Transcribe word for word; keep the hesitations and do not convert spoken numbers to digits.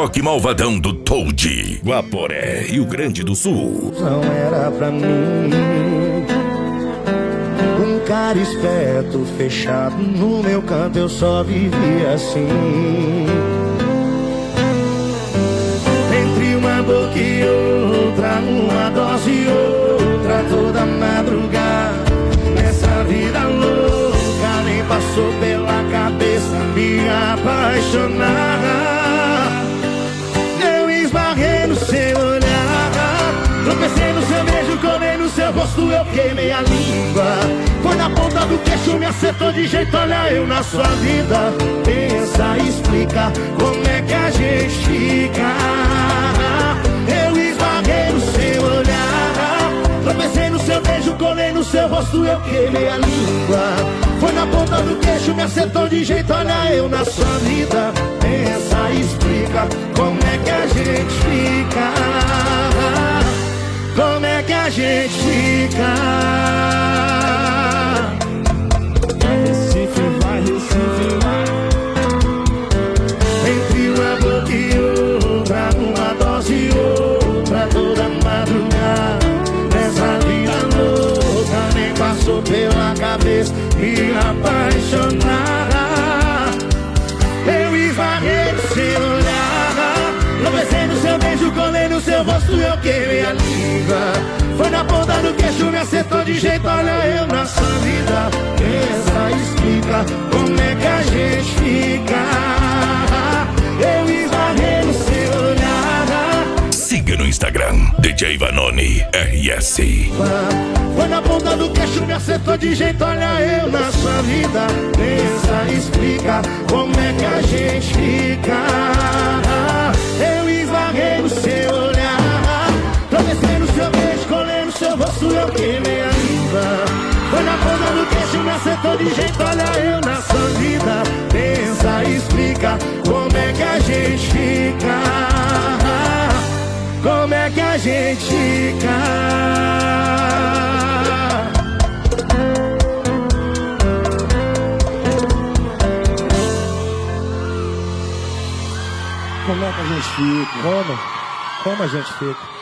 toque malvadão do Toad, Guaporé, Rio Grande do Sul. Não era pra mim um cara esperto, fechado no meu canto, eu só vivia assim. Entre uma boca e outra, uma dose e outra, toda madrugada. Nessa vida louca nem passou pela cabeça me apaixonar. Eu esbarrei no seu olhar, tropecei no seu beijo, colei no seu rosto, eu queimei a língua. Foi na ponta do queixo, me acertou de jeito, olha eu na sua vida. Pensa, explica, como é que a gente fica. Eu esbarrei no seu olhar, tropecei no seu beijo, colei no seu rosto, eu queimei a língua. Foi na ponta do queixo, me acertou de jeito, olha eu na sua vida. Pensa, explica, como é que a gente fica. Como é que a gente fica. Recife vai, Recife vai. Entre uma boca e outra, uma dose e outra, toda madrugada. Nessa vida louca nem passou pela cabeça me apaixonar. Eu esbarrei no seu olhar, tropecei no seu beijo, colei no seu rosto, eu queimei a língua. Foi na ponta do queixo, me acertou de jeito, olha eu na sua vida. Pensa, explica, como é que a gente fica. Eu esbarrei no seu olhar. Siga no Instagram, D J Vanoni R S. Foi na ponta do queixo, me acertou de jeito, olha eu na sua vida. Pensa, explica, como é que a gente fica. Eu esbarrei no seu olhar, tropecei no seu beijo, colei no seu rosto, eu queimei a língua. Foi na ponta do queixo, me acertou de jeito, olha eu na sua vida. Pensa, explica, como é que a gente fica. Como é que a gente fica. Como é que a gente fica? Como? Como a gente fica?